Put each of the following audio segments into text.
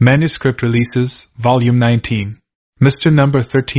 Manuscript Releases, Volume 19. Mr. Number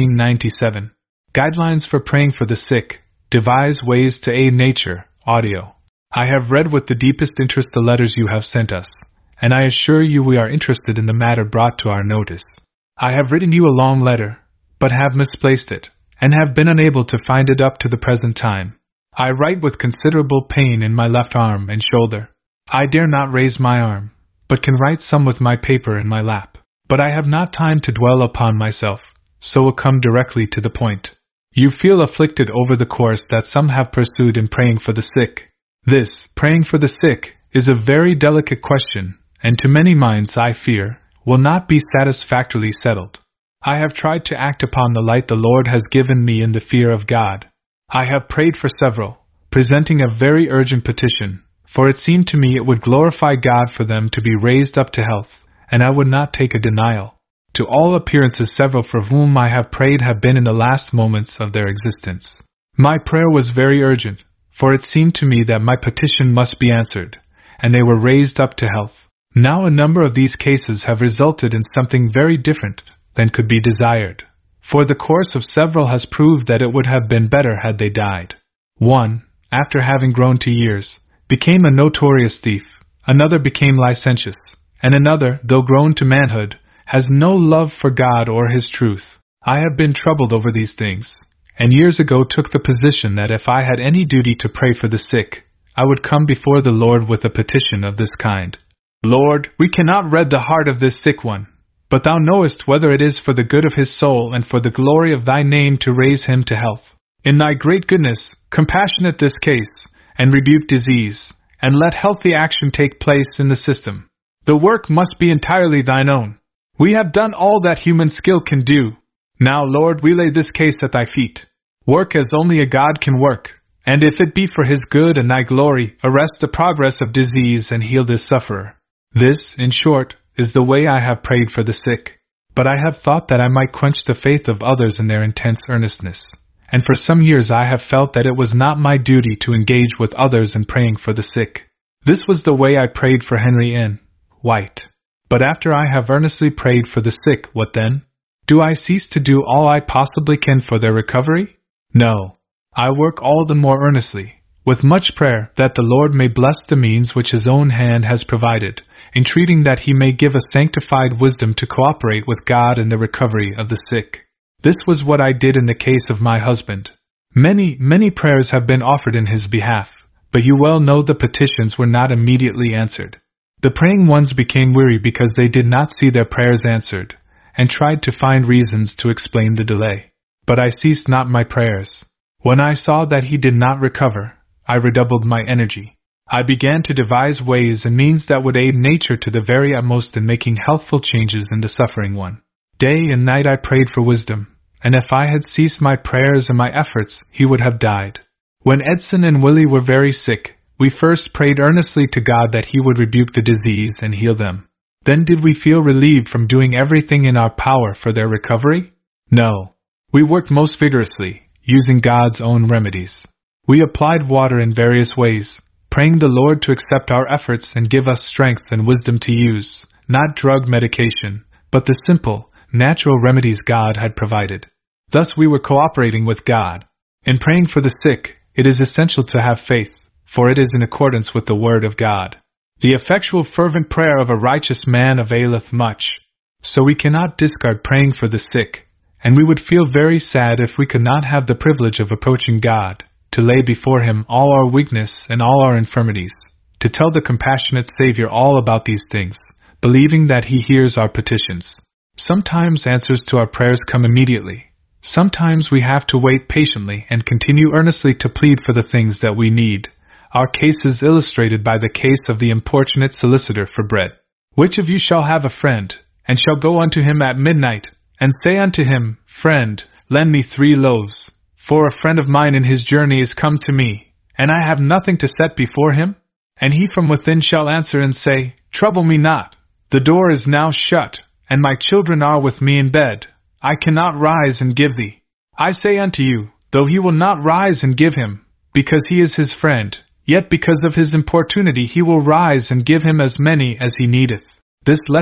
1397. Guidelines for Praying for the Sick, Devise Ways to Aid Nature, Audio. I have read with the deepest interest the letters you have sent us, and I assure you we are interested in the matter brought to our notice. I have written you a long letter, but have misplaced it, and have been unable to find it up to the present time. I write with considerable pain in my left arm and shoulder. I dare not raise my arm, but can write some with my paper in my lap. But I have not time to dwell upon myself, so will come directly to the point. You feel afflicted over the course that some have pursued in praying for the sick. This, praying for the sick, is a very delicate question, and to many minds, I fear, will not be satisfactorily settled. I have tried to act upon the light the Lord has given me in the fear of God. I have prayed for several, presenting a very urgent petition, for it seemed to me it would glorify God for them to be raised up to health, and I would not take a denial. To all appearances several for whom I have prayed have been in the last moments of their existence. My prayer was very urgent, for it seemed to me that my petition must be answered, and they were raised up to health. Now a number of these cases have resulted in something very different than could be desired, for the course of several has proved that it would have been better had they died. One, after having grown to years, became a notorious thief, another became licentious, and another, though grown to manhood, has no love for God or His truth. I have been troubled over these things, and years ago took the position that if I had any duty to pray for the sick, I would come before the Lord with a petition of this kind. Lord, we cannot read the heart of this sick one, but Thou knowest whether it is for the good of his soul and for the glory of Thy name to raise him to health. In Thy great goodness, compassionate this case, and rebuke disease, and let healthy action take place in the system. The work must be entirely Thine own. We have done all that human skill can do. Now, Lord, we lay this case at Thy feet. Work as only a God can work, and if it be for His good and Thy glory, arrest the progress of disease and heal this sufferer. This, in short, is the way I have prayed for the sick. But I have thought that I might quench the faith of others in their intense earnestness, and for some years I have felt that it was not my duty to engage with others in praying for the sick. This was the way I prayed for Henry N. White. But after I have earnestly prayed for the sick, what then? Do I cease to do all I possibly can for their recovery? No. I work all the more earnestly, with much prayer, that the Lord may bless the means which His own hand has provided, entreating that He may give us sanctified wisdom to cooperate with God in the recovery of the sick. This was what I did in the case of my husband. Many, many prayers have been offered in his behalf, but you well know the petitions were not immediately answered. The praying ones became weary because they did not see their prayers answered, and tried to find reasons to explain the delay. But I ceased not my prayers. When I saw that he did not recover, I redoubled my energy. I began to devise ways and means that would aid nature to the very utmost in making healthful changes in the suffering one. Day and night I prayed for wisdom, and if I had ceased my prayers and my efforts, he would have died. When Edson and Willie were very sick, we first prayed earnestly to God that He would rebuke the disease and heal them. Then did we feel relieved from doing everything in our power for their recovery? No. We worked most vigorously, using God's own remedies. We applied water in various ways, praying the Lord to accept our efforts and give us strength and wisdom to use, not drug medication, but the simple, natural remedies God had provided. Thus we were cooperating with God. In praying for the sick, it is essential to have faith, for it is in accordance with the Word of God. The effectual fervent prayer of a righteous man availeth much. So we cannot discard praying for the sick, and we would feel very sad if we could not have the privilege of approaching God, to lay before Him all our weakness and all our infirmities, to tell the compassionate Savior all about these things, believing that He hears our petitions. Sometimes answers to our prayers come immediately. Sometimes we have to wait patiently and continue earnestly to plead for the things that we need. Our case is illustrated by the case of the importunate solicitor for bread. Which of you shall have a friend, and shall go unto him at midnight, and say unto him, Friend, lend me 3 loaves, for a friend of mine in his journey is come to me, and I have nothing to set before him? And he from within shall answer and say, Trouble me not, the door is now shut, and my children are with me in bed. I cannot rise and give thee. I say unto you, though he will not rise and give him, because he is his friend, yet because of his importunity he will rise and give him as many as he needeth. This lesson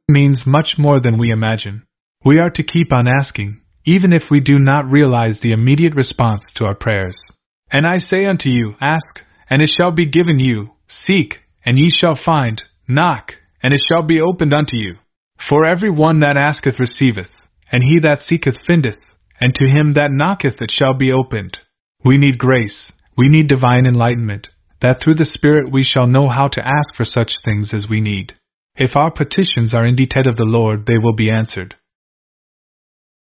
means much more than we imagine. We are to keep on asking, even if we do not realize the immediate response to our prayers. And I say unto you, ask, and it shall be given you, seek, and ye shall find, knock, and it shall be opened unto you. For every one that asketh receiveth, and he that seeketh findeth, and to him that knocketh it shall be opened. We need grace, we need divine enlightenment, that through the Spirit we shall know how to ask for such things as we need. If our petitions are indeed of the Lord, they will be answered.